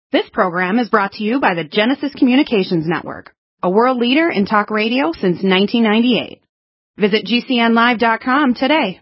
This program is brought to you by the Genesis Communications Network, a world leader in talk radio since 1998. Visit GCNlive.com today.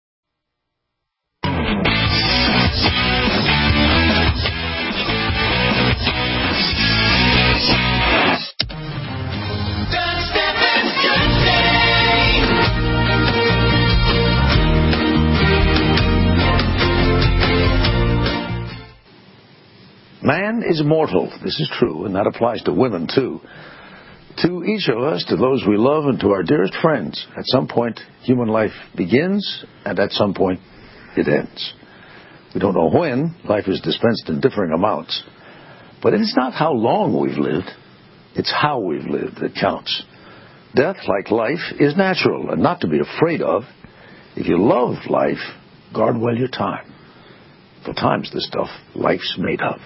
Man is mortal. This is true, and that applies to women, too. To each of us, to those we love, and to our dearest friends, at some point, human life begins, and at some point, it ends. We don't know when. Life is dispensed in differing amounts. But it's not how long we've lived. It's how we've lived that counts. Death, like life, is natural and not to be afraid of. If you love life, guard well your time. For time's the stuff life's made of.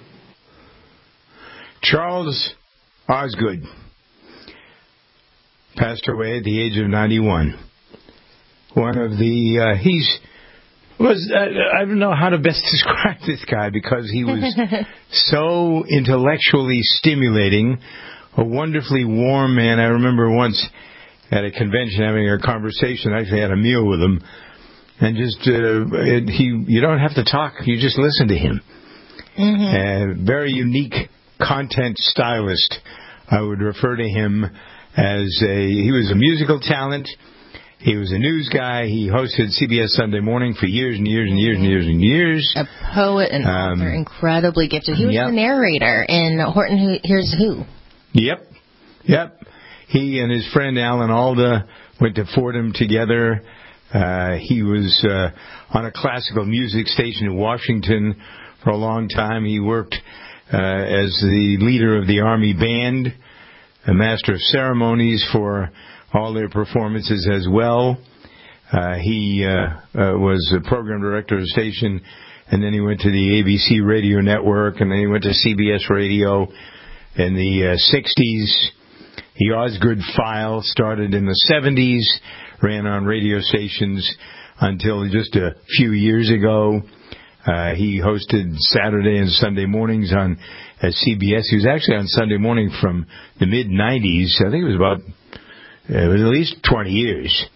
Charles Osgood passed away at the age of 91. One of the, I don't know how to best describe this guy because he was so intellectually stimulating, a wonderfully warm man. I remember once at a convention having a conversation, I actually had a meal with him, and just, you don't have to talk, you just listen to him. Mm-hmm. Very unique content stylist. I would refer to him as he was a musical talent. He was a news guy. He hosted CBS Sunday Morning for years and years and years and years and years. A poet and author, incredibly gifted. He was the narrator in Horton Hears Who. Yep. He and his friend Alan Alda went to Fordham together. He was on a classical music station in Washington for a long time. He worked as the leader of the Army Band, a master of ceremonies for all their performances as well. He was a program director of the station, and then he went to the ABC radio network, and then he went to CBS radio in the 60s. The Osgood File started in the 70s, ran on radio stations until just a few years ago. He hosted Saturday and Sunday mornings on CBS. He was actually on Sunday morning from the mid-90s. I think it was at least 20 years.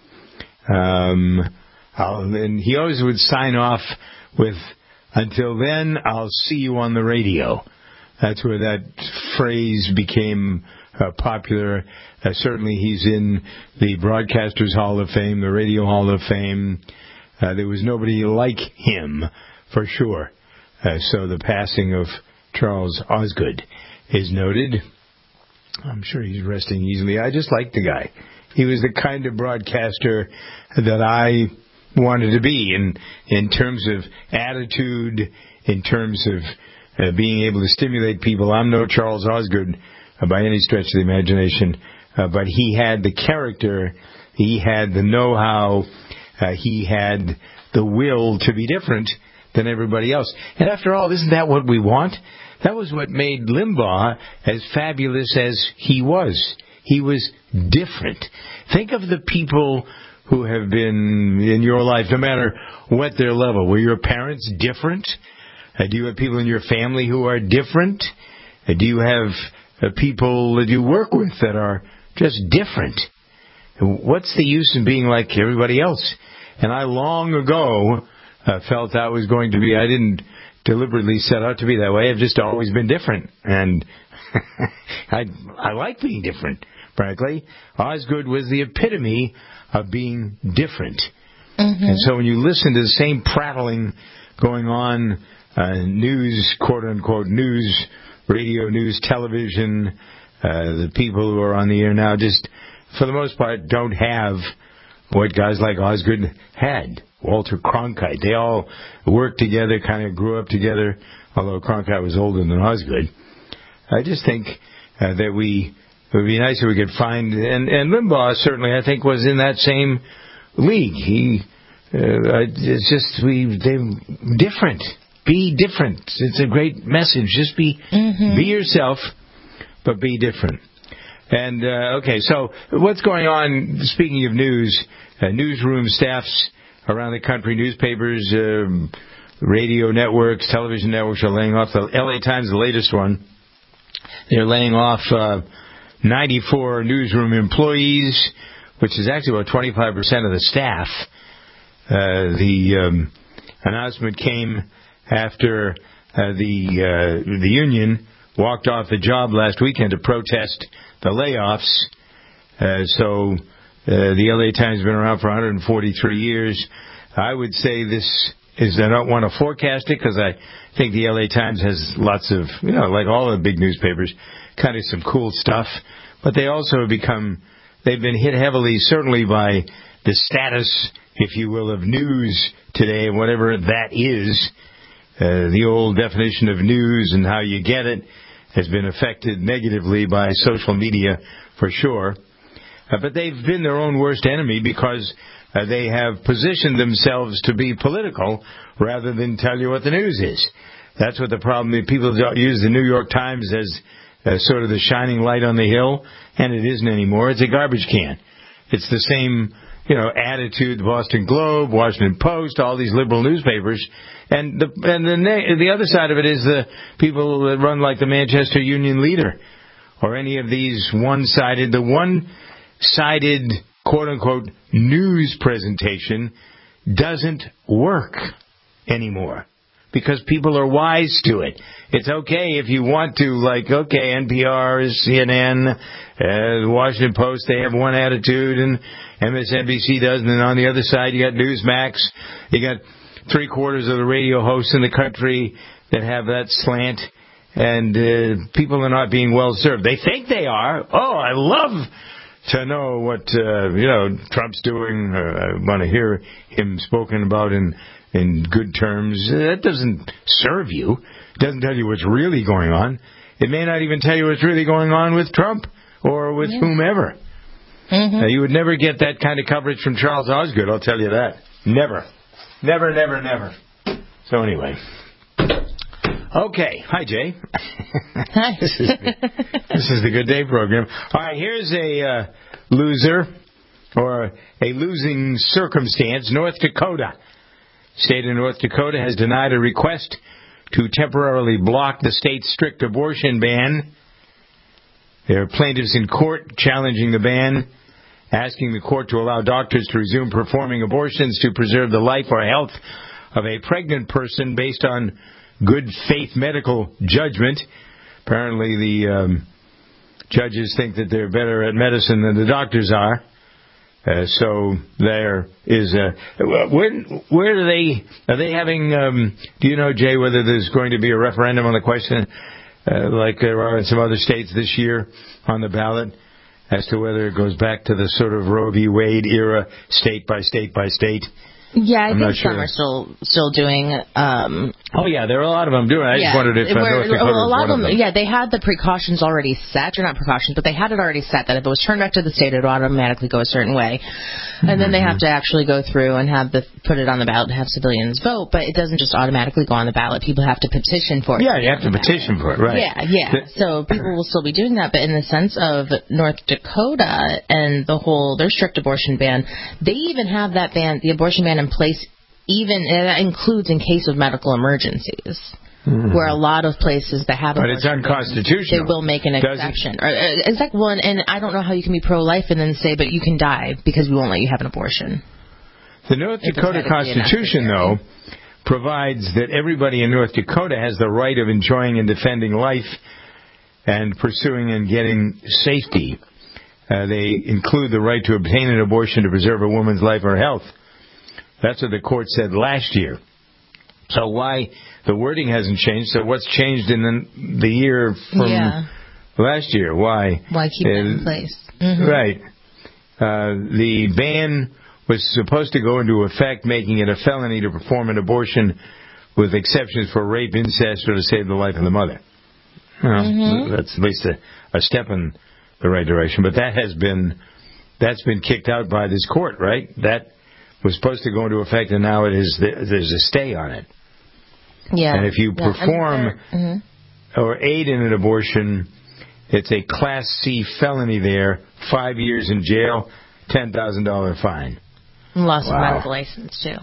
And he always would sign off with, "Until then, I'll see you on the radio." That's where that phrase became popular. Certainly he's in the Broadcasters Hall of Fame, the Radio Hall of Fame. There was nobody like him, for sure. So the passing of Charles Osgood is noted. I'm sure he's resting easily. I just liked the guy. He was the kind of broadcaster that I wanted to be in terms of attitude, in terms of being able to stimulate people. I'm no Charles Osgood by any stretch of the imagination, but he had the character, he had the know-how, he had the will to be different than everybody else. And after all, isn't that what we want? That was what made Limbaugh as fabulous as he was. He was different. Think of the people who have been in your life, no matter what their level. Were your parents different? Do you have people in your family who are different? Do you have people that you work with that are just different? What's the use in being like everybody else? And I long ago felt that was going to be, I didn't deliberately set out to be that way. I've just always been different. And I like being different, frankly. Osgood was the epitome of being different. Mm-hmm. And so when you listen to the same prattling going on, news, quote-unquote, news, radio, news, television, the people who are on the air now just, for the most part, don't have what guys like Osgood had. Walter Cronkite. They all worked together, kind of grew up together, although Cronkite was older than Osgood. I just think that it would be nice if we could find, and Limbaugh certainly, I think, was in that same league. It's just, they're different. Be different. It's a great message. Just be yourself, but be different. And, okay, so what's going on, speaking of news, newsroom staffs around the country, newspapers, radio networks, television networks are laying off. The LA Times, the latest one, they're laying off 94 newsroom employees, which is actually about 25% of the staff. The announcement came after the union walked off the job last weekend to protest the layoffs. So the LA Times has been around for 143 years. I would say this is, I don't want to forecast it because I think the LA Times has lots of, like all the big newspapers, kind of some cool stuff. But they also have they've been hit heavily, certainly by the status, if you will, of news today, whatever that is. The old definition of news and how you get it has been affected negatively by social media for sure. But they've been their own worst enemy because they have positioned themselves to be political rather than tell you what the news is. That's what the problem is. People use the New York Times as sort of the shining light on the hill, and it isn't anymore. It's a garbage can. It's the same, attitude, the Boston Globe, Washington Post, all these liberal newspapers. And the other side of it is the people that run like the Manchester Union Leader or any of these one-sided quote-unquote news presentation doesn't work anymore because people are wise to it. It's okay if you want to, NPR, CNN, the Washington Post, they have one attitude, and MSNBC does, and then on the other side you got Newsmax, you got 3/4 of the radio hosts in the country that have that slant, and people are not being well served. They think they are. Oh, I love to know what Trump's doing. I want to hear him spoken about in good terms. That doesn't serve you. It doesn't tell you what's really going on. It may not even tell you what's really going on with Trump or with whomever. Mm-hmm. You would never get that kind of coverage from Charles Osgood, I'll tell you that. Never. Never, never, never. So anyway. Okay. Hi, Jay. Hi. This is the Good Day program. All right, here's a loser or a losing circumstance. North Dakota. State of North Dakota has denied a request to temporarily block the state's strict abortion ban. There are plaintiffs in court challenging the ban, asking the court to allow doctors to resume performing abortions to preserve the life or health of a pregnant person based on good faith medical judgment. Apparently the judges think that they're better at medicine than the doctors are. So there is where are they having, do you know, Jay, whether there's going to be a referendum on the question like there are in some other states this year on the ballot as to whether it goes back to the sort of Roe v. Wade era, state by state by state? Yeah, I think some are still doing. Oh yeah, there are a lot of them doing it. I just wondered if North Dakota was one of them. Yeah, they had the precautions already set, or not precautions, but they had it already set that if it was turned back to the state, it would automatically go a certain way, and then they have to actually go through and put it on the ballot to have civilians vote. But it doesn't just automatically go on the ballot; people have to petition for it. Yeah, you have to petition for it, right? Yeah. So people will still be doing that, but in the sense of North Dakota and their strict abortion ban, they even have that ban, the abortion ban in place, even that includes in case of medical emergencies, where a lot of places that have but it's unconstitutional. They will make an exception. And I don't know how you can be pro-life and then say, but you can die because we won't let you have an abortion. The North Dakota Constitution, though, provides that everybody in North Dakota has the right of enjoying and defending life and pursuing and getting safety. They include the right to obtain an abortion to preserve a woman's life or health. That's what the court said last year. So why the wording hasn't changed? So what's changed in the year from last year? Why? Why keep that in place? Mm-hmm. Right. The ban was supposed to go into effect, making it a felony to perform an abortion with exceptions for rape, incest, or to save the life of the mother. Well, that's at least a step in the right direction. But that's been kicked out by this court, right? That was supposed to go into effect, and now there's a stay on it. Yeah. And if you perform or aid in an abortion, it's a Class C felony there, 5 years in jail, $10,000 fine. Loss of medical license, too.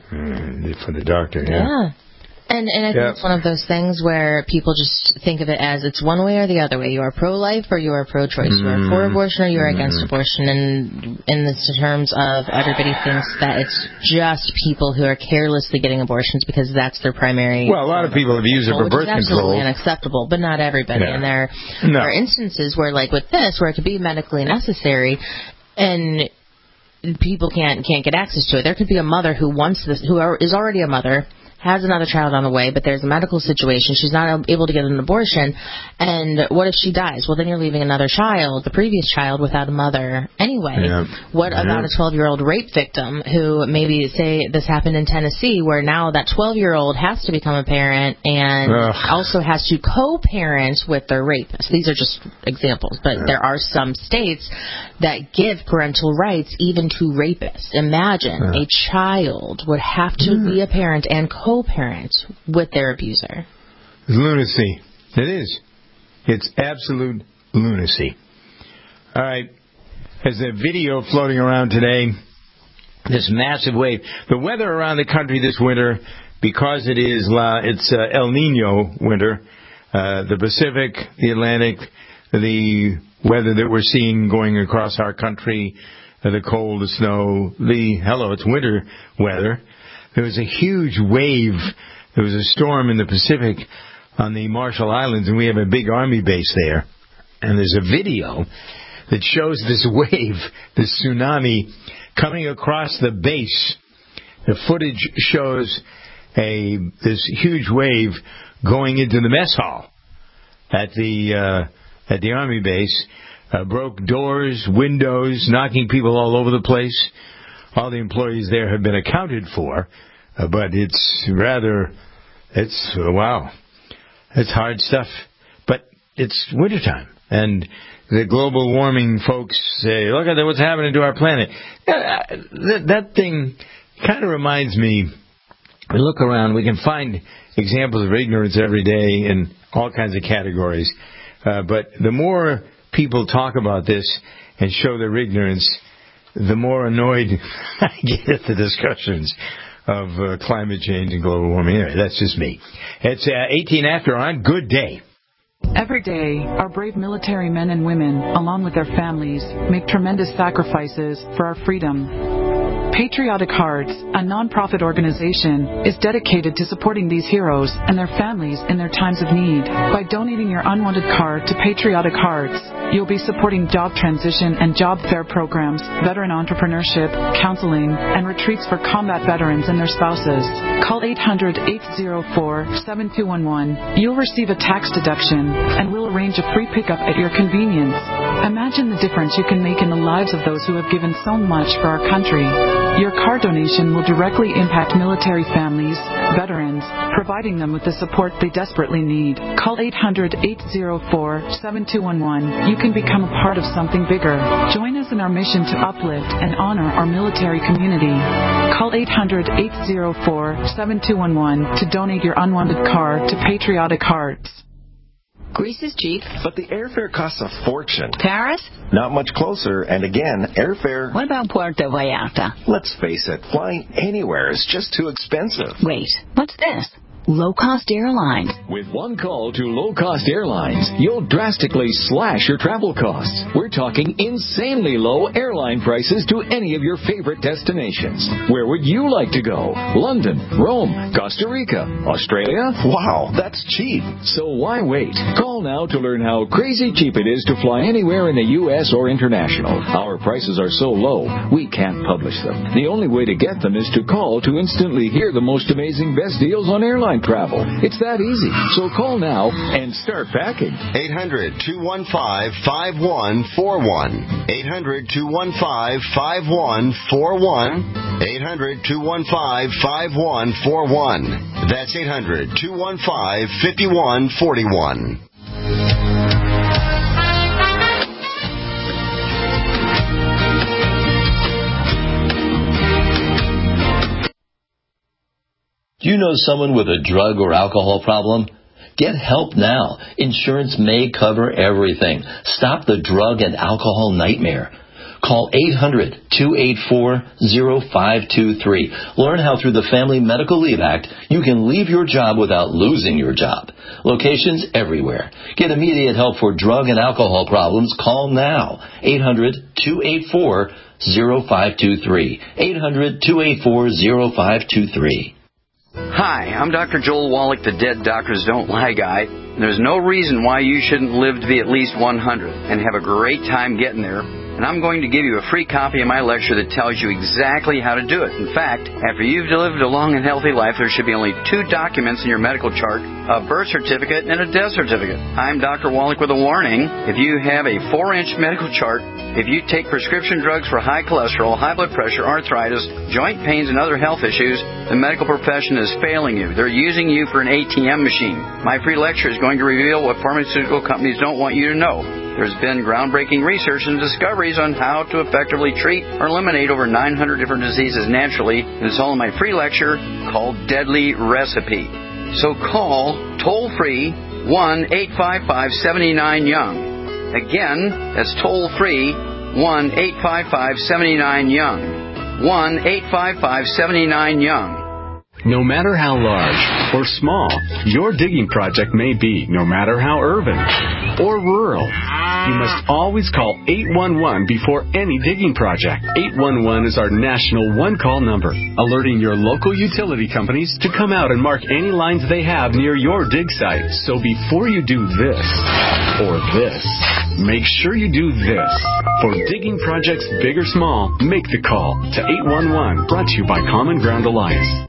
For the doctor, yeah. And I think it's one of those things where people just think of it as it's one way or the other way. You are pro-life or you are pro-choice. You are for abortion or you are against abortion. And in the terms of everybody thinks that it's just people who are carelessly getting abortions because that's their primary. Well, a lot of people have used it for birth control. Absolutely unacceptable, but not everybody. Yeah. And there are instances where, like with this, where it could be medically necessary and people can't get access to it. There could be a mother who wants this, is already a mother, has another child on the way, but there's a medical situation. She's not able to get an abortion. And what if she dies? Well, then you're leaving another child, the previous child, without a mother anyway. Yeah. What about a 12-year-old rape victim who maybe, say, this happened in Tennessee, where now that 12-year-old has to become a parent and also has to co-parent with their rapist? These are just examples, but there are some states that give parental rights even to rapists. Imagine a child would have to be a parent and co-parent with their abuser. It's lunacy. It is. It's absolute lunacy. All right. There's a video floating around today. This massive wave. The weather around the country this winter, because it's El Nino winter, the Pacific, the Atlantic, the weather that we're seeing going across our country, the cold, the snow, it's winter weather. There was a huge wave. There was a storm in the Pacific on the Marshall Islands, and we have a big Army base there. And there's a video that shows this wave, this tsunami, coming across the base. The footage shows this huge wave going into the mess hall at the Army base, broke doors, windows, knocking people all over the place. All the employees there have been accounted for, but it's hard stuff. But it's wintertime, and the global warming folks say, look at what's happening to our planet. That thing kind of reminds me, we look around, we can find examples of ignorance every day in all kinds of categories. But the more people talk about this and show their ignorance, the more annoyed I get at the discussions of climate change and global warming. Anyway, that's just me. It's 18 after on. Good day. Every day, our brave military men and women, along with their families, make tremendous sacrifices for our freedom. Patriotic Hearts, a non-profit organization, is dedicated to supporting these heroes and their families in their times of need. By donating your unwanted card to Patriotic Hearts, you'll be supporting job transition and job fair programs, veteran entrepreneurship, counseling, and retreats for combat veterans and their spouses. Call 800-804-7211. You'll receive a tax deduction, and we'll arrange a free pickup at your convenience. Imagine the difference you can make in the lives of those who have given so much for our country. Your card donation will directly impact military families, veterans, providing them with the support they desperately need. Call 800-804-7211. You can become a part of something bigger. Join us in our mission to uplift and honor our military community. Call 800-804-7211 to donate your unwanted card to Patriotic Hearts. Greece is cheap. But the airfare costs a fortune. Paris? Not much closer, and again, airfare... What about Puerto Vallarta? Let's face it, flying anywhere is just too expensive. Wait, what's this? Low-cost airlines. With one call to low-cost airlines, you'll drastically slash your travel costs. We're talking insanely low airline prices to any of your favorite destinations. Where would you like to go? London, Rome, Costa Rica, Australia? Wow, that's cheap. So why wait? Call now to learn how crazy cheap it is to fly anywhere in the U.S. or international. Our prices are so low, we can't publish them. The only way to get them is to call to instantly hear the most amazing best deals on airline travel. It's that easy. So call now and start packing. 800-215-5141. 800-215-5141. 800-215-5141. That's 800-215-5141. Do you know someone with a drug or alcohol problem? Get help now. Insurance may cover everything. Stop the drug and alcohol nightmare. Call 800-284-0523. Learn how through the Family Medical Leave Act, you can leave your job without losing your job. Locations everywhere. Get immediate help for drug and alcohol problems. Call now. 800-284-0523. 800-284-0523. Hi, I'm Dr. Joel Wallach, the Dead Doctors Don't Lie guy. There's no reason why you shouldn't live to be at least 100 and have a great time getting there. And I'm going to give you a free copy of my lecture that tells you exactly how to do it. In fact, after you've lived a long and healthy life, there should be only 2 documents in your medical chart, a birth certificate and a death certificate. I'm Dr. Wallach with a warning. If you have a 4-inch medical chart, if you take prescription drugs for high cholesterol, high blood pressure, arthritis, joint pains, and other health issues, the medical profession is failing you. They're using you for an ATM machine. My free lecture is going to reveal what pharmaceutical companies don't want you to know. There's been groundbreaking research and discoveries on how to effectively treat or eliminate over 900 different diseases naturally. And it's all in my free lecture called Deadly Recipe. So call toll-free 1-855-79-YOUNG. Again, that's toll-free 1-855-79-YOUNG. 1-855-79-YOUNG. No matter how large or small your digging project may be, no matter how urban or rural, you must always call 811 before any digging project. 811 is our national one-call number, alerting your local utility companies to come out and mark any lines they have near your dig site. So before you do this or this, make sure you do this. For digging projects big or small, make the call to 811, brought to you by Common Ground Alliance.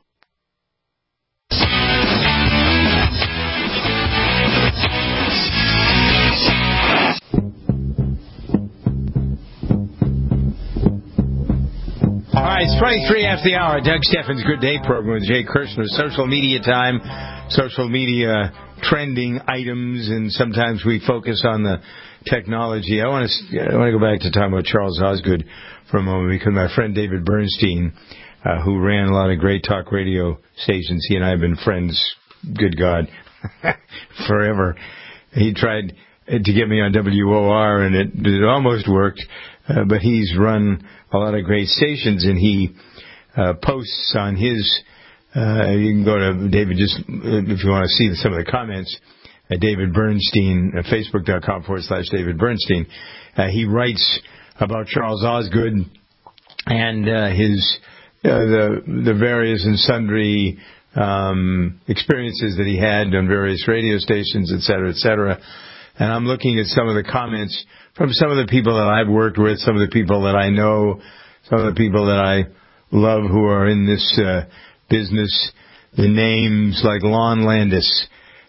All right, it's 23 after the hour. Doug Steffens' Good Day program with Jay Kirshner. Social media time, social media trending items, and sometimes we focus on the technology. I want to go back to talking about Charles Osgood for a moment, because my friend David Bernstein, who ran a lot of great talk radio stations, he and I have been friends, good God, forever. He tried to get me on WOR, and it almost worked, but he's run a lot of great stations, and he posts on his, you can go to David, just if you want to see some of the comments, David Bernstein, Facebook.com/David Bernstein. He writes about Charles Osgood and his the various and sundry experiences that he had on various radio stations, et cetera, et cetera. And I'm looking at some of the comments from some of the people that I've worked with, some of the people that I know, some of the people that I love who are in this business. The names like Lon Landis.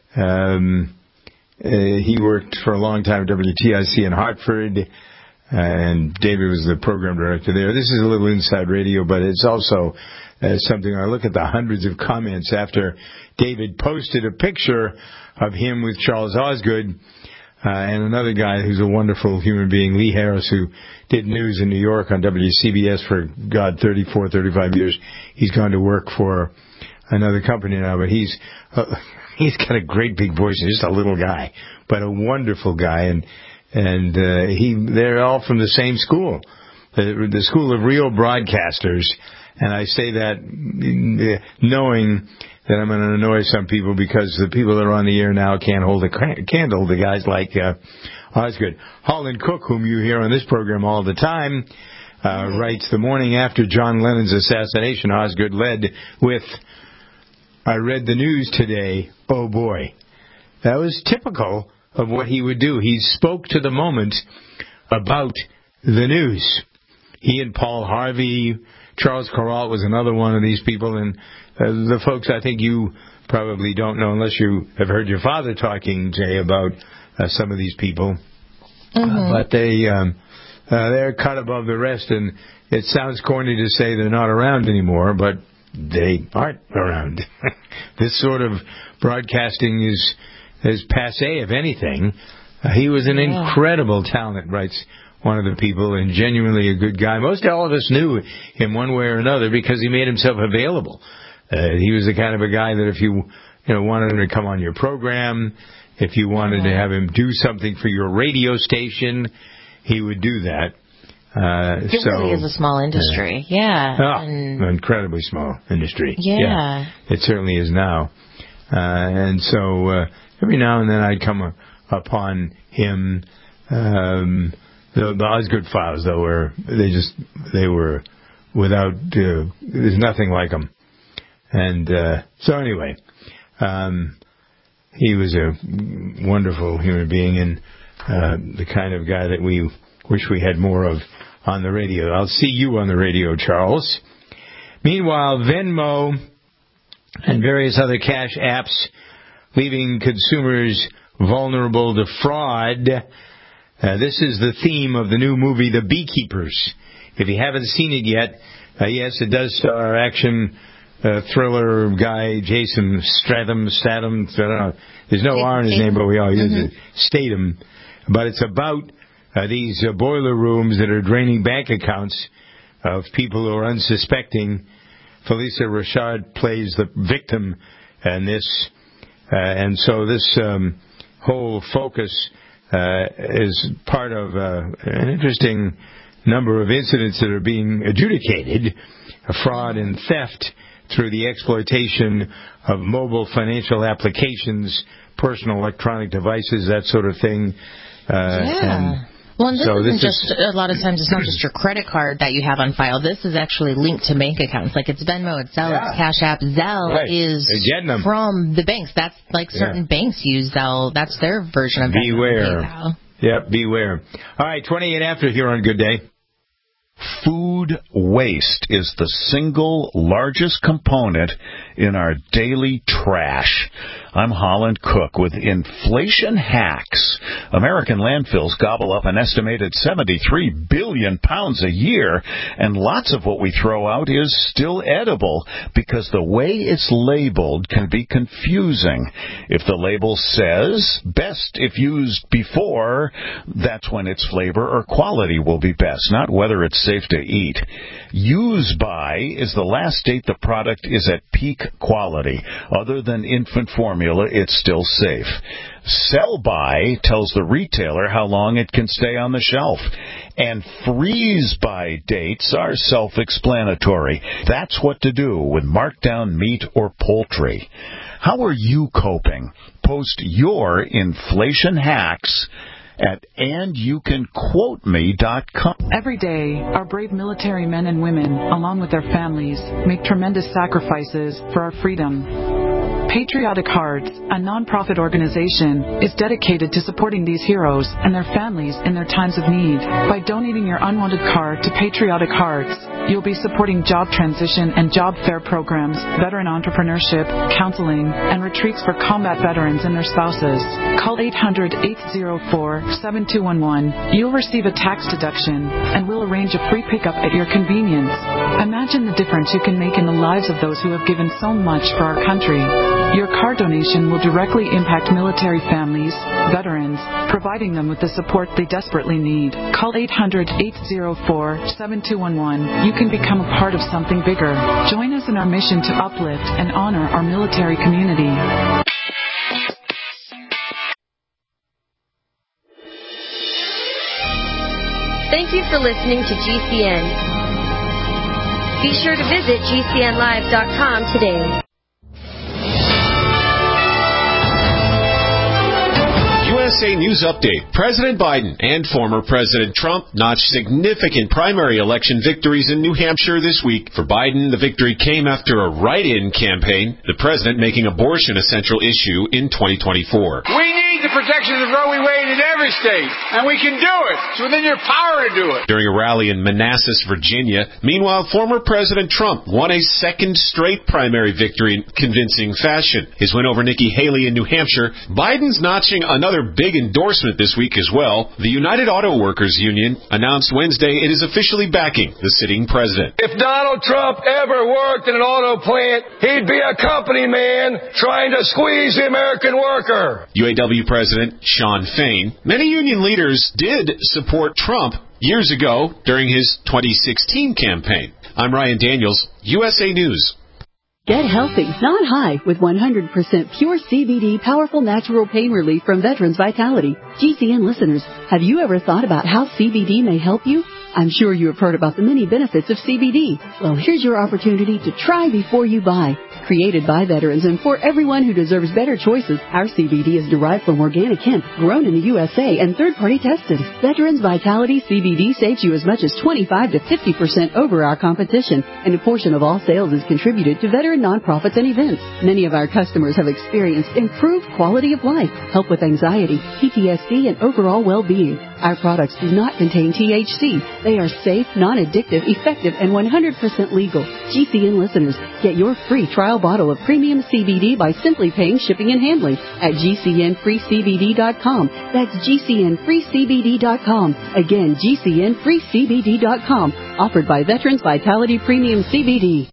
He worked for a long time at WTIC in Hartford, and David was the program director there. This is a little inside radio, but it's also something. I look at the hundreds of comments after David posted a picture of him with Charles Osgood, and another guy who's a wonderful human being, Lee Harris, who did news in New York on WCBS for, 35 years. He's gone to work for another company now, but he's got a great big voice. He's just a little guy, but a wonderful guy, and they're all from the same school, the School of Real Broadcasters. And I say that knowing that I'm going to annoy some people, because the people that are on the air now can't hold a candle to guys like Osgood. Holland Cook, whom you hear on this program all the time, writes, the morning after John Lennon's assassination, Osgood led with, I read the news today, oh boy. That was typical of what he would do. He spoke to the moment about the news. He and Paul Harvey, Charles Corral was another one of these people, and the folks I think you probably don't know unless you have heard your father talking, Jay, about some of these people. Mm-hmm. But they're cut above the rest, and it sounds corny to say they're not around anymore, but they aren't around. This sort of broadcasting is passé, if anything. He was an incredible talent, writes one of the people, and genuinely a good guy. Most all of us knew him one way or another because he made himself available. He was the kind of a guy that if you wanted him to come on your program, if you wanted to have him do something for your radio station, he would do that. It really is a small industry. Yeah. Incredibly small industry. Yeah. It certainly is now. And so every now and then I come upon him. The Osgood Files, though, they were without, there's nothing like them. And so anyway, he was a wonderful human being and the kind of guy that we wish we had more of on the radio. I'll see you on the radio, Charles. Meanwhile, Venmo and various other cash apps leaving consumers vulnerable to fraud. This is the theme of the new movie, The Beekeepers. If you haven't seen it yet, yes, it does star action thriller guy Jason Statham. There's no R in his name, but we all use it. Statham. But it's about these boiler rooms that are draining bank accounts of people who are unsuspecting. Felicia Rashad plays the victim in this. And so this whole focus is part of an interesting number of incidents that are being adjudicated, fraud and theft through the exploitation of mobile financial applications, personal electronic devices, that sort of thing. And this isn't just, a lot of times it's not just your credit card that you have on file. This is actually linked to bank accounts. Like it's Venmo, it's Zelle, it's Cash App. Zelle is from the banks. That's like certain banks use Zelle. That's their version of Venmo. Beware. Beware. All right, 28 after here on Good Day. Food waste is the single largest component in our daily trash. I'm Holland Cook with Inflation Hacks. American landfills gobble up an estimated 73 billion pounds a year, and lots of what we throw out is still edible because the way it's labeled can be confusing. If the label says best if used before, that's when its flavor or quality will be best, not whether it's safe to eat. Use by is the last date the product is at peak quality. Other than infant formula, it's still safe. Sell by tells the retailer how long it can stay on the shelf. And freeze by dates are self-explanatory. That's what to do with markdown meat or poultry. How are you coping? Post your inflation hacks at andyoucanquoteme.com. Every day, our brave military men and women, along with their families, make tremendous sacrifices for our freedom. Patriotic Hearts, a non-profit organization, is dedicated to supporting these heroes and their families in their times of need. By donating your unwanted car to Patriotic Hearts, you'll be supporting job transition and job fair programs, veteran entrepreneurship, counseling, and retreats for combat veterans and their spouses. Call 800-804-7211. You'll receive a tax deduction, and we'll arrange a free pickup at your convenience. Imagine the difference you can make in the lives of those who have given so much for our country. Your car donation will directly impact military families, veterans, providing them with the support they desperately need. Call 800-804-7211. You can become a part of something bigger. Join us in our mission to uplift and honor our military community. Thank you for listening to GCN. Be sure to visit GCNlive.com today. USA News Update. President Biden and former President Trump notched significant primary election victories in New Hampshire this week. For Biden, the victory came after a write-in campaign, the president making abortion a central issue in 2024. We need the protection of the Roe v. Wade in every state, and we can do it. It's within your power to do it. During a rally in Manassas, Virginia, meanwhile, former President Trump won a second straight primary victory in convincing fashion. His win over Nikki Haley in New Hampshire, Biden's notching another big endorsement this week as well. The United Auto Workers Union announced Wednesday it is officially backing the sitting president. If Donald Trump ever worked in an auto plant, he'd be a company man trying to squeeze the American worker. UAW President Shawn Fain. Many union leaders did support Trump years ago during his 2016 campaign. I'm Ryan Daniels, USA News. Get healthy, not high, with 100% pure CBD powerful natural pain relief from Veterans Vitality. GCN listeners, have you ever thought about how CBD may help you? I'm sure you have heard about the many benefits of CBD. Well, here's your opportunity to try before you buy. Created by veterans and for everyone who deserves better choices, our CBD is derived from organic hemp, grown in the USA, and third-party tested. Veterans Vitality CBD saves you as much as 25 to 50% over our competition, and a portion of all sales is contributed to veteran nonprofits and events. Many of our customers have experienced improved quality of life, help with anxiety, PTSD, and overall well-being. Our products do not contain THC. They are safe, non-addictive, effective, and 100% legal. GCN listeners, get your free trial bottle of premium CBD by simply paying shipping and handling at GCNFreeCBD.com. That's GCNFreeCBD.com. Again, GCNFreeCBD.com. Offered by Veterans Vitality Premium CBD.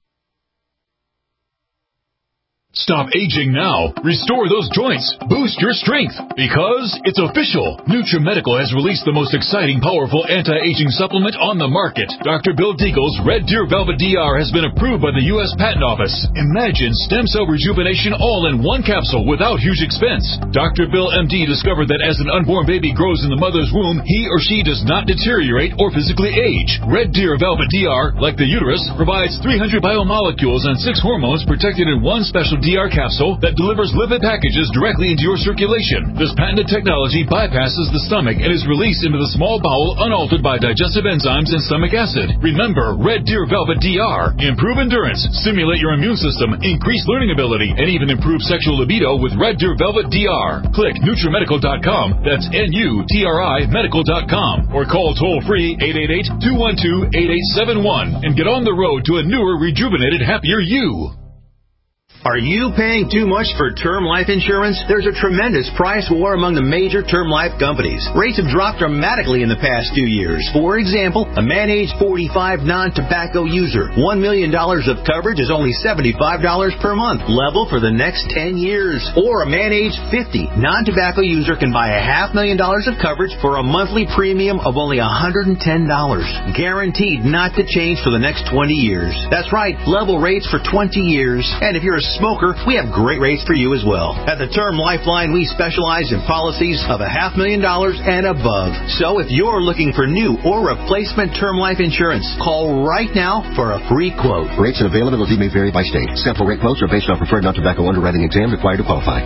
Stop aging now. Restore those joints. Boost your strength. Because it's official. NutriMedical has released the most exciting, powerful anti-aging supplement on the market. Dr. Bill Deagle's Red Deer Velvet DR has been approved by the U.S. Patent Office. Imagine stem cell rejuvenation all in one capsule without huge expense. Dr. Bill MD discovered that as an unborn baby grows in the mother's womb, he or she does not deteriorate or physically age. Red Deer Velvet DR, like the uterus, provides 300 biomolecules and 6 hormones protected in one special DR capsule that delivers lipid packages directly into your circulation. This patented technology bypasses the stomach and is released into the small bowel unaltered by digestive enzymes and stomach acid. Remember, Red Deer Velvet DR. Improve endurance, stimulate your immune system, increase learning ability, and even improve sexual libido with Red Deer Velvet DR. Click NutriMedical.com. That's NUTRI Medical.com. Or call toll-free 888-212-8871 and get on the road to a newer, rejuvenated, happier you. Are you paying too much for term life insurance? There's a tremendous price war among the major term life companies. Rates have dropped dramatically in the past 2 years. For example, a man age 45 non-tobacco user, $1 million of coverage is only $75 per month, level for the next 10 years. Or a man age 50 non-tobacco user can buy $500,000 of coverage for a monthly premium of only $110, guaranteed not to change for the next 20 years. That's right, level rates for 20 years. And if you're a smoker, we have great rates for you as well. At the Term Lifeline, we specialize in policies of $500,000 and above. So if you're looking for new or replacement term life insurance, call right now for a free quote. Rates and availability may vary by state. Sample rate quotes are based on preferred non-tobacco underwriting exam required to qualify.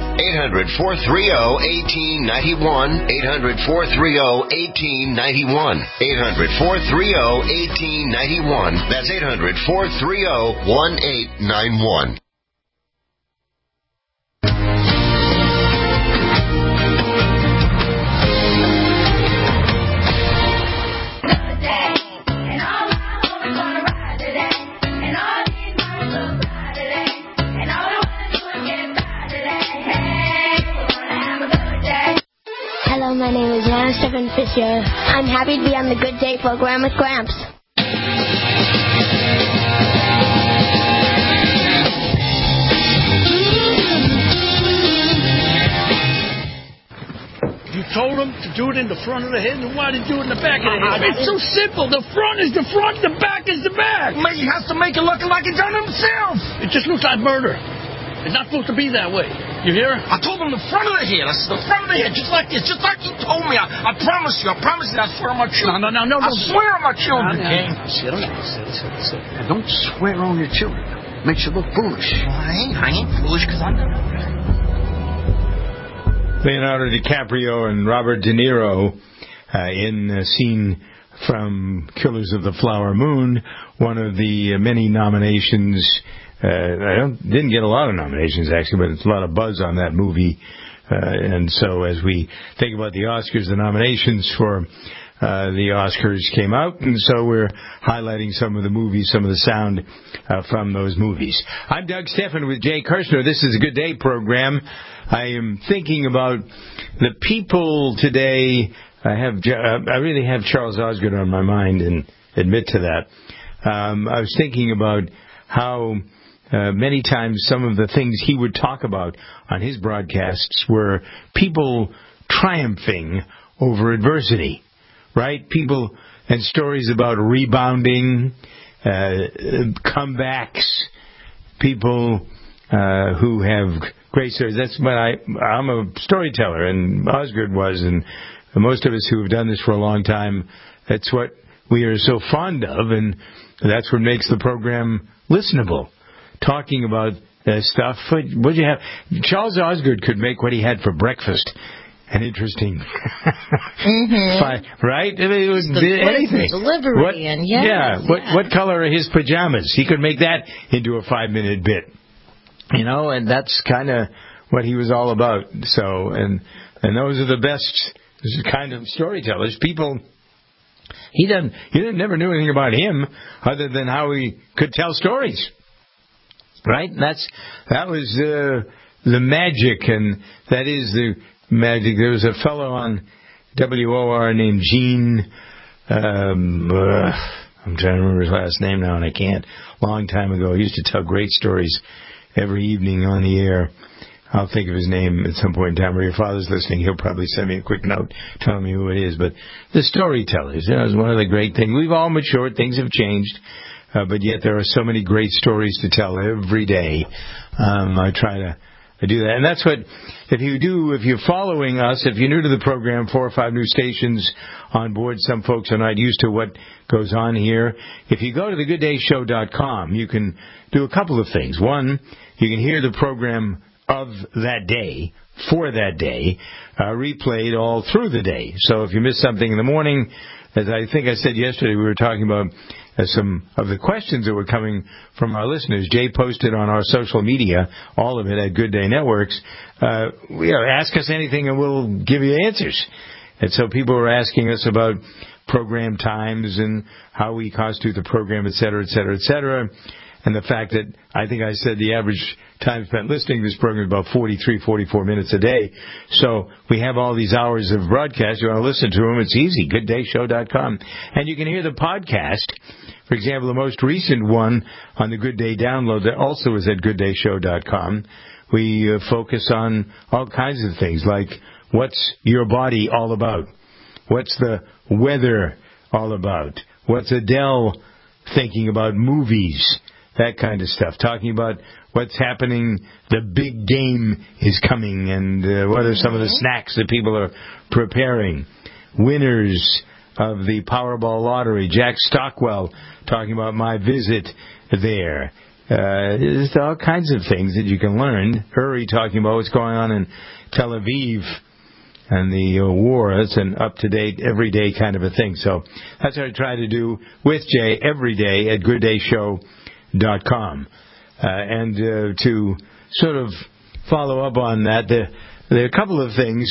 800-430-1891. 800-430-1891. 800-430-1891. That's 800-430-1891. Hello, my name is Hannah Stephen Fisher. I'm happy to be on the Good Day program with Gramps. You told him to do it in the front of the head, and why did you do it in the back of the head? It's so simple. The front is the front, the back is the back. He has to make it look like he done it himself. It just looks like murder. It's not supposed to be that way. You hear? I told him the front of the head. I said the front of the head, just like this, just like you told me. I promise you. I swear on my children. No. I swear on my children, King. Sit. And don't swear on your children. Makes you look foolish. Well, I ain't foolish because I'm... Leonardo DiCaprio and Robert De Niro in a scene from Killers of the Flower Moon, one of the many nominations. Didn't get a lot of nominations, actually, but it's a lot of buzz on that movie. And so as we think about the Oscars, the nominations for the Oscars came out, and so we're highlighting some of the movies, some of the sound from those movies. I'm Doug Stephan with Jay Kirshner. This is a Good Day program. I am thinking about the people today. I really have Charles Osgood on my mind, and admit to that. I was thinking about how many times some of the things he would talk about on his broadcasts were people triumphing over adversity, right? People and stories about rebounding, comebacks, people who have great stories. That's what I'm a storyteller, and Osgood was, and most of us who have done this for a long time, that's what we are so fond of, and that's what makes the program listenable. Talking about stuff. What'd you have? Charles Osgood could make what he had for breakfast. And interesting, right? I mean, it was anything. Delivery what color are his pajamas? He could make that into a 5-minute bit, and that's kind of what he was all about. So, and those are the best kind of storytellers. People, he never knew anything about him other than how he could tell stories, right? And that was the magic, and that is the magic. There was a fellow on WOR named Gene. I'm trying to remember his last name now, and I can't. Long time ago, he used to tell great stories every evening on the air. I'll think of his name at some point in time. Where your father's listening, he'll probably send me a quick note telling me who it is. But the storytellers, is one of the great things. We've all matured. Things have changed. But yet there are so many great stories to tell every day. I try to do that. And that's what, if you're following us, if you're new to the program, 4 or 5 new stations on board. Some folks are not used to what goes on here. If you go to thegooddayshow.com, you can do a couple of things. One, you can hear the program of that day, for that day, replayed all through the day. So if you miss something in the morning, as I think I said yesterday, we were talking about some of the questions that were coming from our listeners. Jay posted on our social media, all of it at Good Day Networks. Ask us anything and we'll give you answers. And so people were asking us about program times and how we constitute the program, et cetera, et cetera, et cetera. And the fact that I think I said the average time spent listening to this program is about 43, 44 minutes a day. So we have all these hours of broadcast. You want to listen to them, it's easy, gooddayshow.com. And you can hear the podcast. For example, the most recent one on the Good Day download that also is at gooddayshow.com. We focus on all kinds of things like what's your body all about? What's the weather all about? What's Adele thinking about movies? That kind of stuff. Talking about what's happening, the big game is coming, and what are some of the snacks that people are preparing. Winners of the Powerball lottery. Jack Stockwell talking about my visit there. There's all kinds of things that you can learn. Uri talking about what's going on in Tel Aviv and the war. It's an up-to-date, everyday kind of a thing. So that's what I try to do with Jay every day at gooddayshow.com. And to sort of follow up on that, there are a couple of things.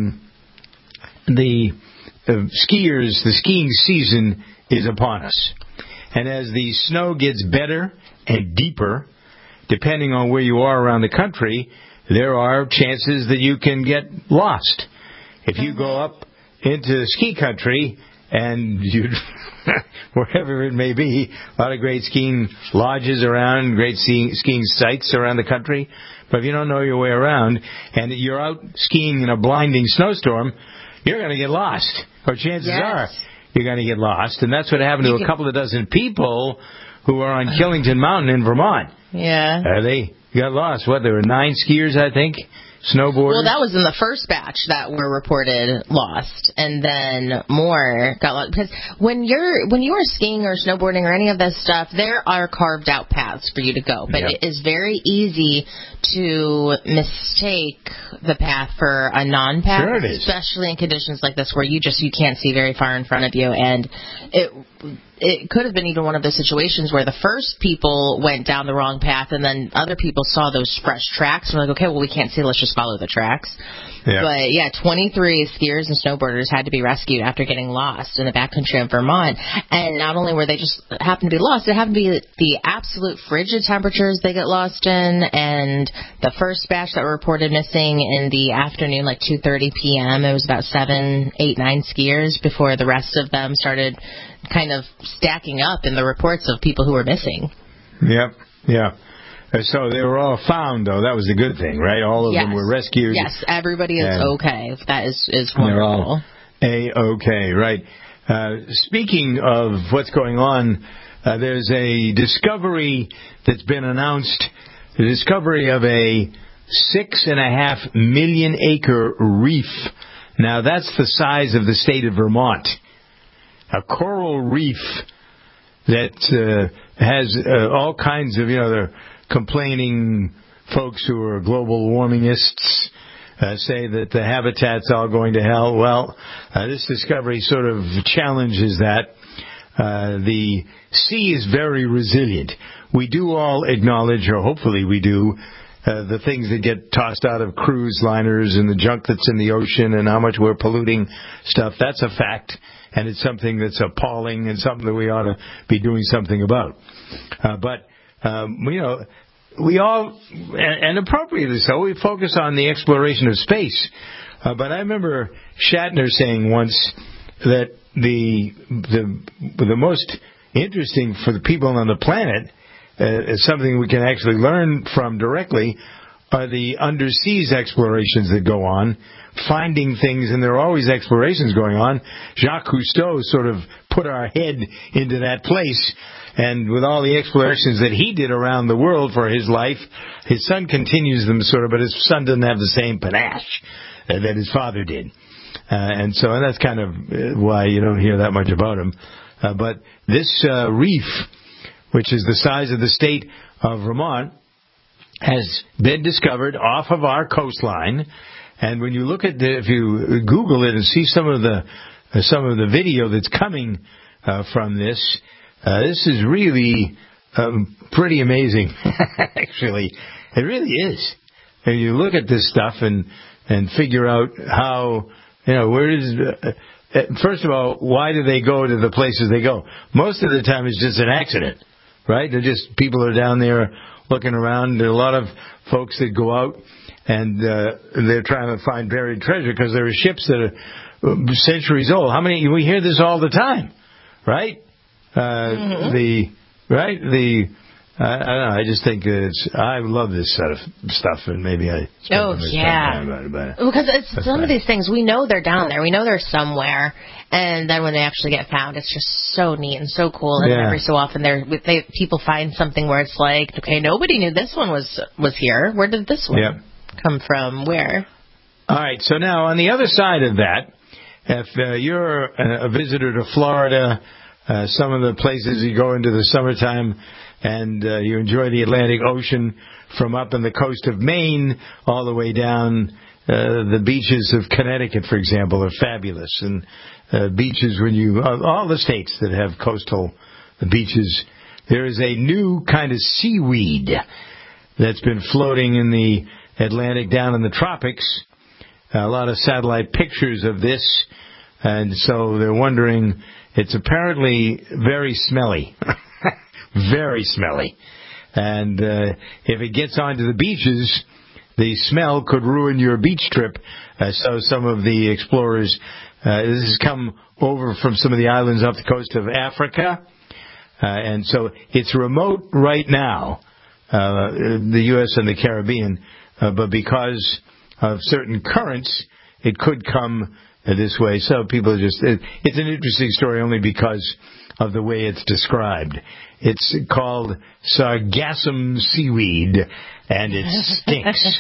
The skiing season is upon us. And as the snow gets better and deeper, depending on where you are around the country, there are chances that you can get lost. If you go up into ski country and you wherever it may be, a lot of great skiing lodges around, great skiing sites around the country. But if you don't know your way around and you're out skiing in a blinding snowstorm, you're going to get lost. Or chances are you're going to get lost. And that's what happened to a couple of dozen people who are on Killington Mountain in Vermont. Yeah. They got lost. There were 9 skiers, I think. Snowboarders? Well, that was in the first batch that were reported lost, and then more got lost. Because when you are skiing or snowboarding or any of this stuff, there are carved out paths for you to go, but it is very easy to mistake the path for a non-path, sure it is. Especially in conditions like this where you can't see very far in front of you, and it could have been even one of those situations where the first people went down the wrong path and then other people saw those fresh tracks and were like, okay, well, we can't see, let's just follow the tracks. Yeah. But 23 skiers and snowboarders had to be rescued after getting lost in the backcountry of Vermont. And not only were they just happened to be lost, it happened to be the absolute frigid temperatures they get lost in. And the first batch that were reported missing in the afternoon, like 2:30 p.m., it was about 7, 8, 9 skiers before the rest of them started kind of stacking up in the reports of people who were missing. Yep, yeah. So they were all found, though. That was the good thing, right? All of them were rescued. Yes, everybody is okay. That is wonderful. They're all A-okay, right. Speaking of what's going on, there's a discovery that's been announced the discovery of a 6.5 million acre reef. Now, that's the size of the state of Vermont. A coral reef that has all kinds of, the complaining folks who are global warmingists say that the habitat's all going to hell. Well, this discovery sort of challenges that. The sea is very resilient. We do all acknowledge, or hopefully we do, the things that get tossed out of cruise liners and the junk that's in the ocean and how much we're polluting stuff. That's a fact, and it's something that's appalling and something that we ought to be doing something about. We all, and appropriately so, we focus on the exploration of space. But I remember Shatner saying once that the most interesting for the people on the planet, something we can actually learn from directly, are the underseas explorations that go on, finding things, and there are always explorations going on. Jacques Cousteau sort of put our head into that place, and with all the explorations that he did around the world for his life, his son continues them sort of, but his son doesn't have the same panache that his father did. And that's kind of why you don't hear that much about him. But this reef, which is the size of the state of Vermont, has been discovered off of our coastline. And when you look at if you Google it and see some of the video that's coming from this, this is really pretty amazing. Actually, it really is. And you look at this stuff and figure out how, where is. First of all, why do they go to the places they go? Most of the time, it's just an accident, right? They're just people are down there looking around. There are a lot of folks that go out and they're trying to find buried treasure because there are ships that are centuries old. We hear this all the time, right? I don't know. I just think I love this sort of stuff, and maybe I spend time about it. Because it's some of these things, we know they're down there. We know they're somewhere. And then when they actually get found, it's just so neat and so cool. And every so often people find something where it's like, okay, nobody knew this one was here. Where did this one come from? Where? All right. So now on the other side of that, if you're a visitor to Florida, some of the places you go into the summertime, and you enjoy the Atlantic Ocean from up on the coast of Maine all the way down. The beaches of Connecticut, for example, are fabulous. And beaches, all the states that have coastal beaches, there is a new kind of seaweed that's been floating in the Atlantic down in the tropics. A lot of satellite pictures of this. And so they're wondering, it's apparently very smelly. Very smelly. And if it gets onto the beaches, the smell could ruin your beach trip. So some of the explorers, this has come over from some of the islands off the coast of Africa. And so it's remote right now, the U.S. and the Caribbean. But because of certain currents, it could come this way. So people it's an interesting story only because of the way it's described. It's called sargassum seaweed, and it stinks.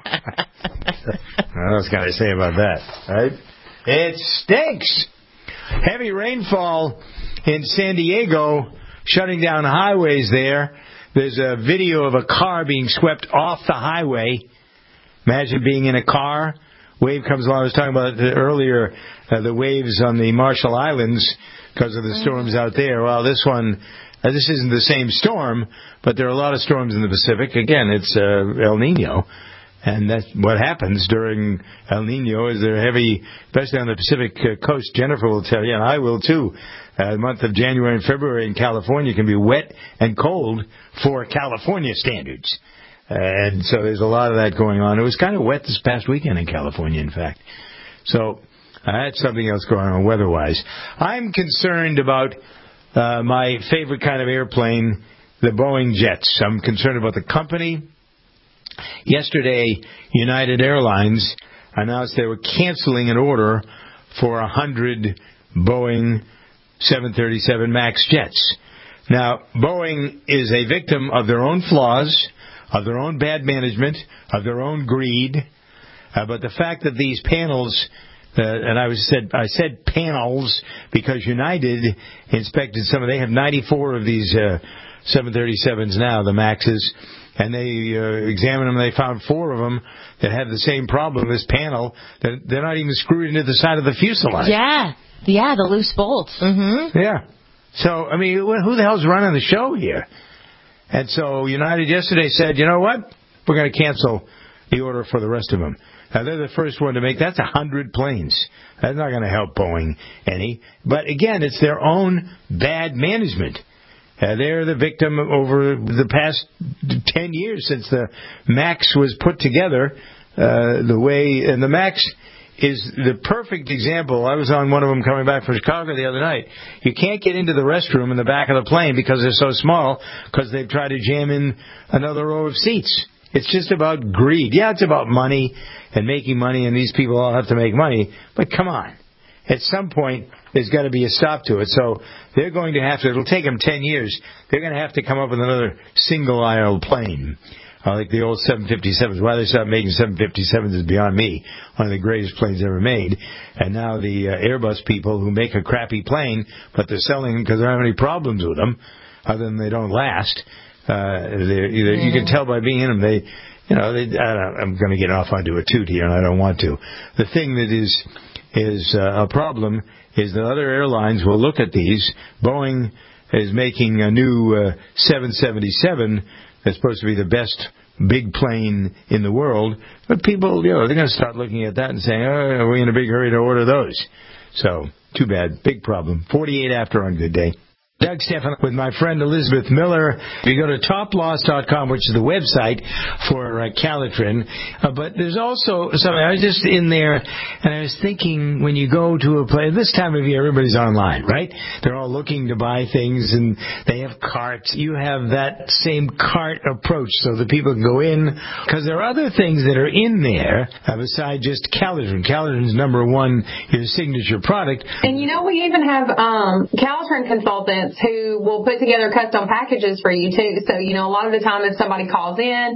What else can I say about that, right? It stinks. Heavy rainfall in San Diego, shutting down highways there. There's a video of a car being swept off the highway. Imagine being in a car. Wave comes along. I was talking about earlier the waves on the Marshall Islands because of the storms out there. Well, this isn't the same storm, but there are a lot of storms in the Pacific. Again, it's El Nino, and that's what happens during El Nino is they're heavy, especially on the Pacific coast. Jennifer will tell you, and I will too. The month of January and February in California can be wet and cold for California standards. And so there's a lot of that going on. It was kind of wet this past weekend in California, in fact. So that's something else going on weather-wise. I'm concerned about my favorite kind of airplane, the Boeing jets. I'm concerned about the company. Yesterday, United Airlines announced they were canceling an order for 100 Boeing 737 MAX jets. Now, Boeing is a victim of their own flaws, of their own bad management, of their own greed. But the fact that these panels, and I said panels because United inspected some of. They have 94 of these 737s now, the Maxes, and they examined them. They found 4 of them that had the same problem. This panel, that they're not even screwed into the side of the fuselage. Yeah, the loose bolts. Mm-hmm. Yeah. So I mean, who the hell's running the show here? And so United yesterday said, you know what? We're going to cancel the order for the rest of them. Now, they're the first one to make. That's 100 planes. That's not going to help Boeing any. But again, it's their own bad management. They're the victim over the past 10 years since the MAX was put together. And the MAX is the perfect example. I was on one of them coming back from Chicago the other night. You can't get into the restroom in the back of the plane because they're so small, because they've tried to jam in another row of seats. It's just about greed. Yeah, it's about money and making money, and these people all have to make money. But come on. At some point, there's got to be a stop to it. So they're going to have to, it'll take them 10 years, they're going to have to come up with another single-aisle plane. Like the old 757s. Why they stopped making 757s is beyond me. One of the greatest planes ever made. And now the Airbus people who make a crappy plane, but they're selling them because they don't have any problems with them, other than they don't last. You can tell by being in them. I'm going to get off onto a toot here, and I don't want to. The thing that is a problem is that other airlines will look at these. Boeing is making a new 777 that's supposed to be the best big plane in the world. But people, they're going to start looking at that and saying, oh, are we in a big hurry to order those? So, too bad. Big problem. 48 after on Good Day. Doug Stephan with my friend Elizabeth Miller. You go to toploss.com, which is the website for Calitrin. But there's also something. I was just in there, and I was thinking, when you go to a place, this time of year, everybody's online, right? They're all looking to buy things, and they have carts. You have that same cart approach so that people can go in, because there are other things that are in there besides just Calitrin. Calitrin's number one, your signature product. And we even have Calitrin consultants who will put together custom packages for you too. So, a lot of the time if somebody calls in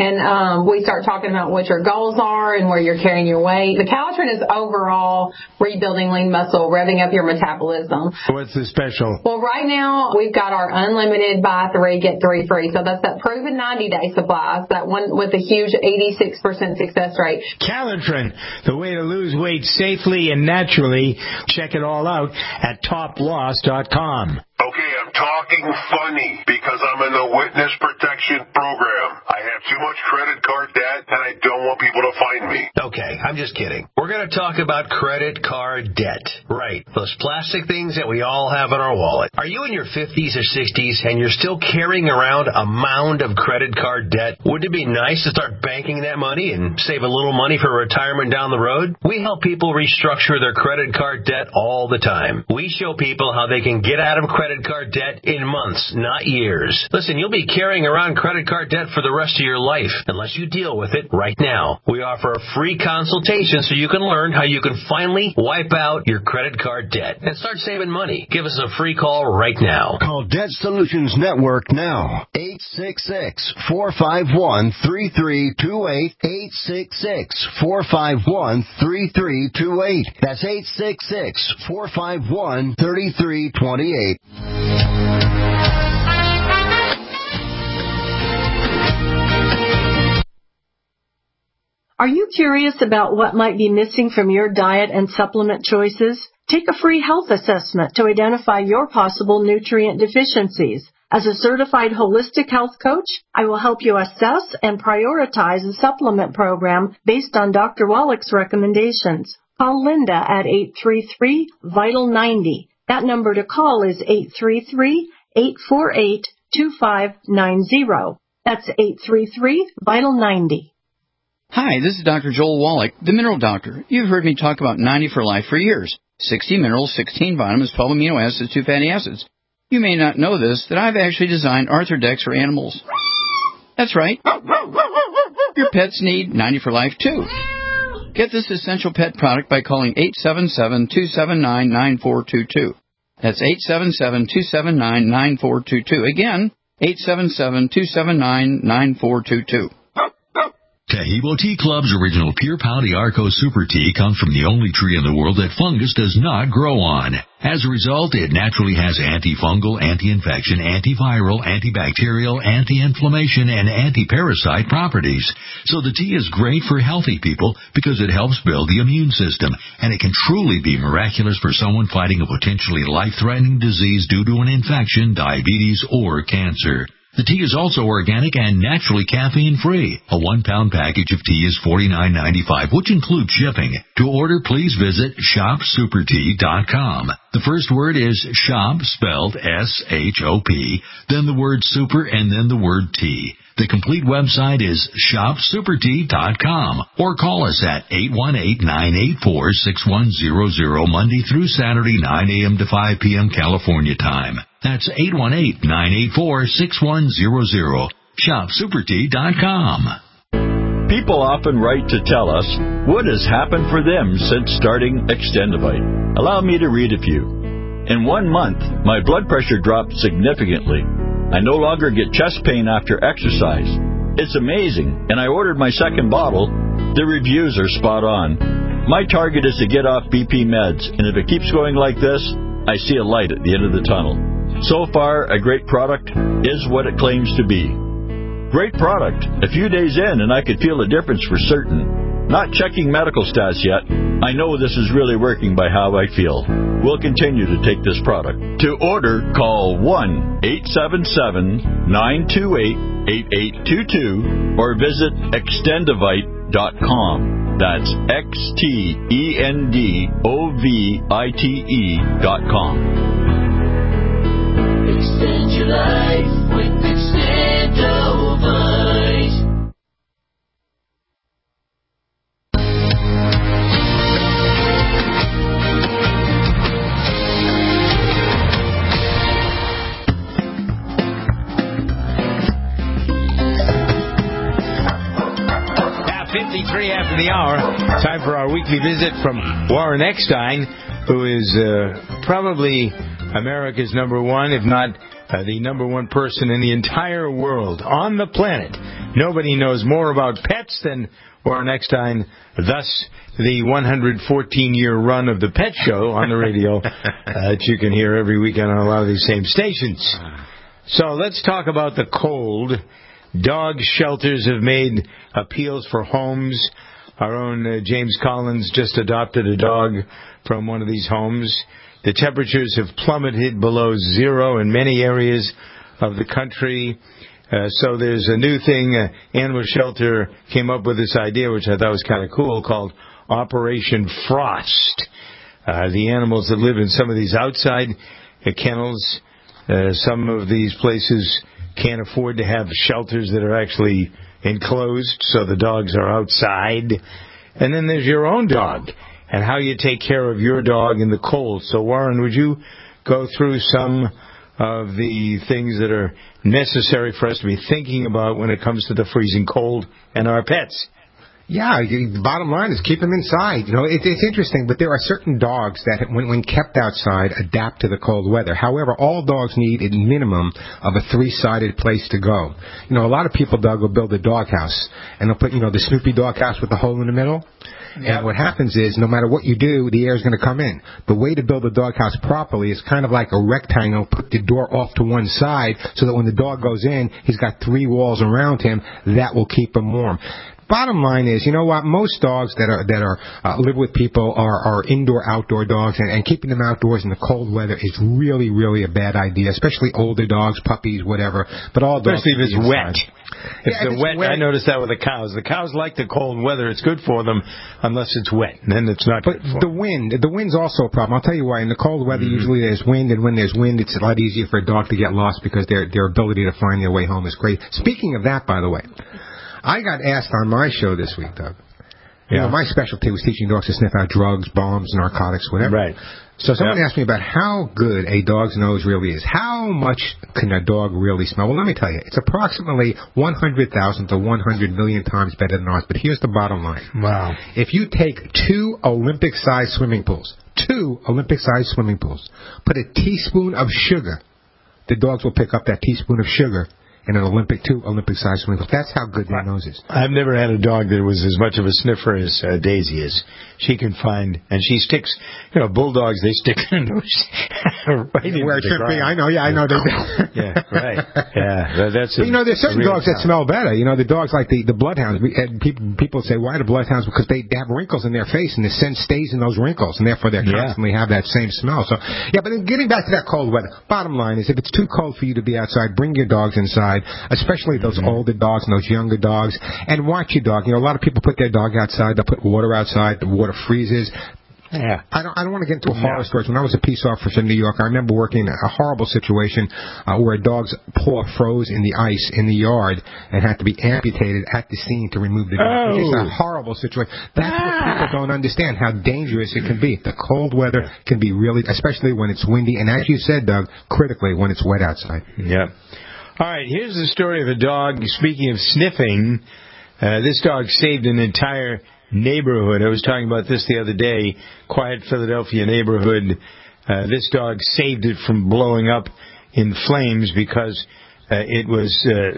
and we start talking about what your goals are and where you're carrying your weight, the Calitrin is overall rebuilding lean muscle, revving up your metabolism. What's the special? Well, right now we've got our unlimited buy 3, get 3 free. So that's that proven 90-day supply, that one with a huge 86% success rate. Calitrin, the way to lose weight safely and naturally. Check it all out at toploss.com. Okay, I'm talking funny because I'm in the witness protection program. I have too much credit card debt and I don't want people to find me. Okay, I'm just kidding. We're going to talk about credit card debt. Right, those plastic things that we all have in our wallet. Are you in your 50s or 60s and you're still carrying around a mound of credit card debt? Wouldn't it be nice to start banking that money and save a little money for retirement down the road? We help people restructure their credit card debt all the time. We show people how they can get out of credit card debt in months, not years. Listen, you'll be carrying around credit card debt for the rest of your life unless you deal with it right now. We offer a free consultation so you can learn how you can finally wipe out your credit card debt and start saving money. Give us a free call right now. Call Debt Solutions Network now. 866-451-3328. 866-451-3328. That's 866-451-3328. Are you curious about what might be missing from your diet and supplement choices? Take a free health assessment to identify your possible nutrient deficiencies. As a certified holistic health coach, I will help you assess and prioritize a supplement program based on Dr. Wallach's recommendations. Call Linda at 833-VITAL-90. That number to call is 833-848-2590. That's 833-VITAL-90. Hi, this is Dr. Joel Wallach, the Mineral Doctor. You've heard me talk about 90 for Life for years. 60 minerals, 16 vitamins, 12 amino acids, 2 fatty acids. You may not know this, that I've actually designed Arthrodex for animals. That's right. Your pets need 90 for Life, too. Get this essential pet product by calling 877-279-9422. That's 877-279-9422. Again, 877-279-9422. Tahibo Tea Club's original Pure Pau d'Arco Super Tea comes from the only tree in the world that fungus does not grow on. As a result, it naturally has antifungal, anti-infection, antiviral, antibacterial, anti-inflammation, and anti-parasite properties. So the tea is great for healthy people because it helps build the immune system, and it can truly be miraculous for someone fighting a potentially life-threatening disease due to an infection, diabetes, or cancer. The tea is also organic and naturally caffeine-free. A 1-pound package of tea is $49.95, which includes shipping. To order, please visit shopsupertea.com. The first word is shop, spelled S-H-O-P, then the word super, and then the word tea. The complete website is shopsupertea.com, or call us at 818-984-6100 Monday through Saturday, 9 a.m. to 5 p.m. California time. That's 818-984-6100. Shopsupertea.com. People often write to tell us what has happened for them since starting Extendivite. Allow me to read a few. In 1 month, my blood pressure dropped significantly. I no longer get chest pain after exercise. It's amazing, and I ordered my second bottle. The reviews are spot on. My target is to get off BP meds, and if it keeps going like this, I see a light at the end of the tunnel. So far, a great product is what it claims to be. Great product. A few days in, and I could feel a difference for certain. Not checking medical stats yet. I know this is really working by how I feel. We'll continue to take this product. To order, call 1-877-928-8822 or visit Extendivite.com. That's XTENDOVITE.com. Extend your life with Extendivite. Now, 53 after the hour, time for our weekly visit from Warren Eckstein, who is probably America's number one, if not the number one person in the entire world, on the planet. Nobody knows more about pets than Warren Eckstein, thus the 114-year run of the Pet Show on the radio that you can hear every weekend on a lot of these same stations. So let's talk about the cold. Dog shelters have made appeals for homes. Our own James Collins just adopted a dog from one of these homes. The temperatures have plummeted below zero in many areas of the country. So there's a new thing. Animal Shelter came up with this idea, which I thought was kind of cool, called Operation Frost. The animals that live in some of these outside kennels, some of these places can't afford to have shelters that are actually enclosed, so the dogs are outside. And then there's your own dog, and how you take care of your dog in the cold. So, Warren, would you go through some of the things that are necessary for us to be thinking about when it comes to the freezing cold and our pets? Yeah, the bottom line is keep them inside. You know, it's interesting, but there are certain dogs that, when kept outside, adapt to the cold weather. However, all dogs need a minimum of a 3-sided place to go. You know, a lot of people, Doug, will build a doghouse, and they'll put, the Snoopy doghouse with the hole in the middle. Yep. And what happens is, no matter what you do, the air is going to come in. The way to build a doghouse properly is kind of like a rectangle. Put the door off to one side so that when the dog goes in, he's got 3 walls around him. That will keep him warm. Bottom line is, you know what? Most dogs that live with people are indoor-outdoor dogs, and keeping them outdoors in the cold weather is really, really a bad idea. Especially older dogs, puppies, whatever. But all dogs, especially if it's wet. If it's wet, I noticed that with the cows. The cows like the cold weather. It's good for them unless it's wet. Then it's not good for them. The wind's also a problem. I'll tell you why. In the cold weather, usually there's wind, and when there's wind, it's a lot easier for a dog to get lost because their ability to find their way home is great. Speaking of that, by the way, I got asked on my show this week, Doug. You know, my specialty was teaching dogs to sniff out drugs, bombs, narcotics, whatever. Right. So someone asked me about how good a dog's nose really is. How much can a dog really smell? Well, let me tell you. It's approximately 100,000 to 100 million times better than ours. But here's the bottom line. Wow. If you take 2 Olympic-sized swimming pools, put a teaspoon of sugar the dogs will pick up that teaspoon of sugar in an Olympic-sized swimming pool. That's how good their nose is. I've never had a dog that was as much of a sniffer as Daisy is. She can find, and she sticks, bulldogs, they stick their nose right into the ground. I know, I know. Yeah, right. Yeah, that's there's certain dogs that smell better. The dogs like the bloodhounds. People say, why the bloodhounds? Because they have wrinkles in their face, and the scent stays in those wrinkles, and therefore they constantly have that same smell. So, but then getting back to that cold weather, bottom line is if it's too cold for you to be outside, bring your dogs inside, especially those older dogs and those younger dogs, and watch your dog. A lot of people put their dog outside. They'll put water outside. The water freezes. Yeah, I don't want to get into a horror story. When I was a peace officer in New York, I remember working a horrible situation where a dog's paw froze in the ice in the yard and had to be amputated at the scene to remove the dog. It's just a horrible situation. That's what people don't understand, how dangerous it can be. The cold weather can be really, especially when it's windy, and as you said, Doug, critically when it's wet outside. Yeah. All right, here's the story of a dog. Speaking of sniffing, this dog saved an entire neighborhood. I was talking about this the other day. Quiet Philadelphia neighborhood. This dog saved it from blowing up in flames because it was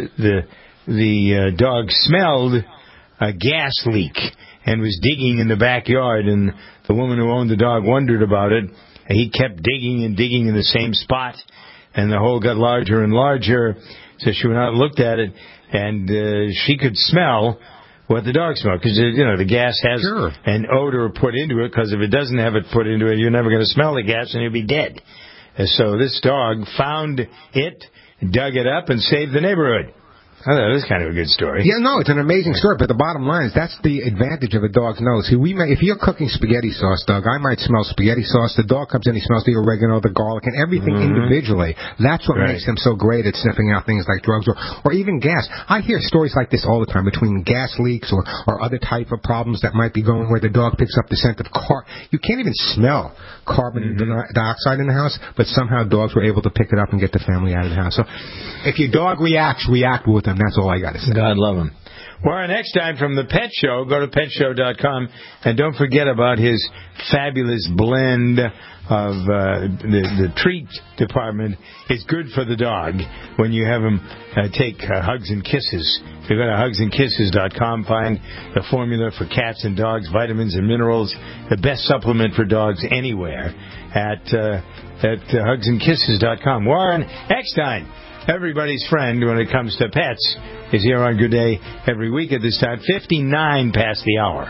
the dog smelled a gas leak and was digging in the backyard. And the woman who owned the dog wondered about it. He kept digging and digging in the same spot, and the hole got larger and larger. So she went out and looked at it, and she could smell what the dog smelled, because the gas has an odor put into it, because if it doesn't have it put into it, you're never going to smell the gas and you'll be dead. And so this dog found it, dug it up, and saved the neighborhood. I thought it was kind of a good story. Yeah, no, it's an amazing story, but the bottom line is that's the advantage of a dog's nose. See, if you're cooking spaghetti sauce, Doug, I might smell spaghetti sauce. The dog comes in, he smells the oregano, the garlic, and everything individually. That's what makes them so great at sniffing out things like drugs or even gas. I hear stories like this all the time between gas leaks or other type of problems that might be going where the dog picks up the scent of You can't even smell carbon dioxide in the house, but somehow dogs were able to pick it up and get the family out of the house. So if your dog react with them. That's all I got to say. God love him. Well, next time from the Pet Show, go to PetShow.com, and don't forget about his fabulous blend of the treat department. It's good for the dog when you have him take Hugs and Kisses. If you go to HugsandKisses.com, find the formula for cats and dogs, vitamins and minerals, the best supplement for dogs anywhere at HugsandKisses.com. Warren Eckstein, everybody's friend when it comes to pets, is here on Good Day every week at this time, 59 past the hour.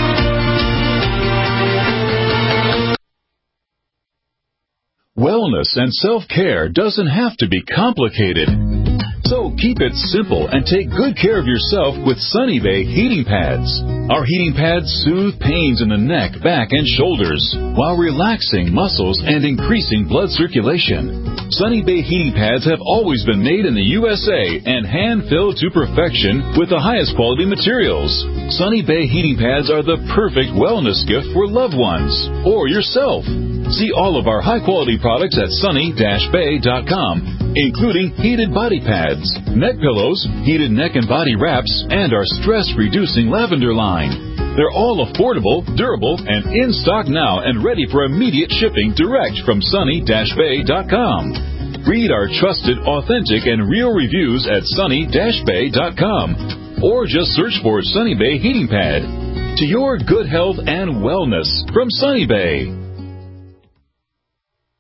Wellness and self-care doesn't have to be complicated. So keep it simple and take good care of yourself with Sunny Bay heating pads. Our heating pads soothe pains in the neck, back, and shoulders while relaxing muscles and increasing blood circulation. Sunny Bay heating pads have always been made in the USA and hand-filled to perfection with the highest quality materials. Sunny Bay heating pads are the perfect wellness gift for loved ones or yourself. See all of our high-quality products at sunny-bay.com, including heated body pads, neck pillows, heated neck and body wraps, and our stress-reducing lavender line. They're all affordable, durable, and in stock now and ready for immediate shipping direct from sunny-bay.com. Read our trusted, authentic, and real reviews at sunny-bay.com, or just search for Sunny Bay Heating Pad. To your good health and wellness from Sunny Bay.